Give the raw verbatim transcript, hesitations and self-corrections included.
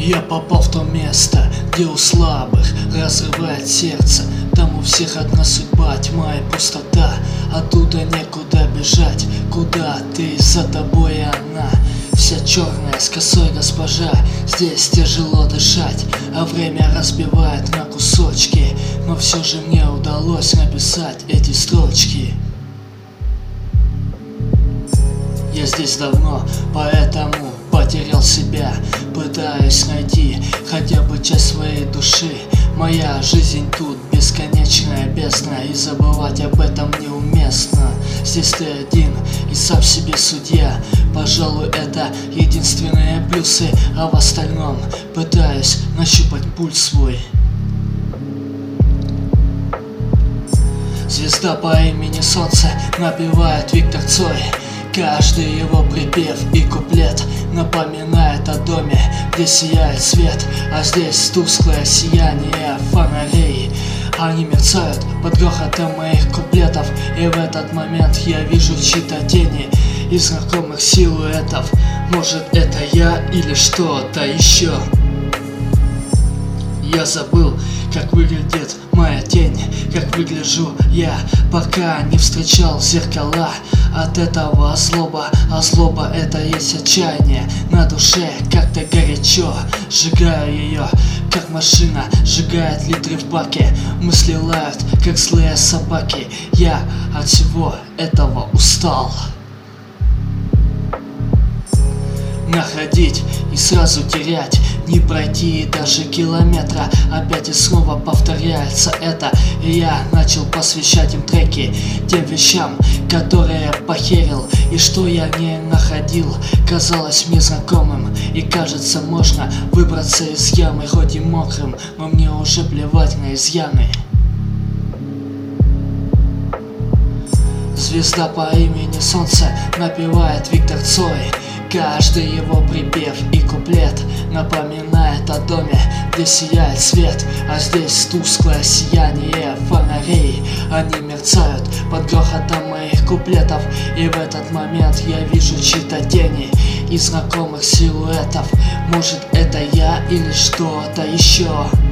Я попал в то место, где у слабых разрывает сердце. Там у всех одна судьба, тьма и пустота. Оттуда некуда бежать, куда ты, за тобой она. Вся черная, с косой госпожа, здесь тяжело дышать, а время разбивает на кусочки. Но все же мне удалось написать эти строчки. Я здесь давно, поэтому потерял себя, пытаюсь найти хотя бы часть своей души. Моя жизнь тут бесконечная бездна, и забывать об этом неуместно. Здесь ты один и сам себе судья. Пожалуй, это единственные плюсы, а в остальном пытаюсь нащупать пульс свой. Звезда по имени Солнце напевает Виктор Цой. Каждый его припев и куплет напоминает о доме, где сияет свет, а здесь тусклое сияние фонарей. Они мерцают под грохотом моих куплетов, и в этот момент я вижу чьи-то тени и знакомых силуэтов. Может, это я или что-то еще? Я забыл, как выглядит моя тень, как выгляжу я, пока не встречал зеркала. От этого злоба, а злоба это есть отчаяние. На душе как-то горячо, сжигаю ее, как машина сжигает литры в баке. Мысли лают, как злые собаки. Я от всего этого устал. Находить и сразу терять, не пройти даже километра. Опять и снова повторяется это, и я начал посвящать им треки, тем вещам, которые похерил. И что я не находил, казалось мне знакомым. И кажется, можно выбраться из ямы, хоть и мокрым, но мне уже плевать на изъяны. Звезда по имени Солнце напевает Виктор Цой. Каждый его припев и куплет напоминает о доме, где сияет свет, а здесь тусклое сияние фонарей. Они мерцают под грохотом моих куплетов, и в этот момент я вижу чьи-то тени и знакомых силуэтов. Может, это я или что-то еще?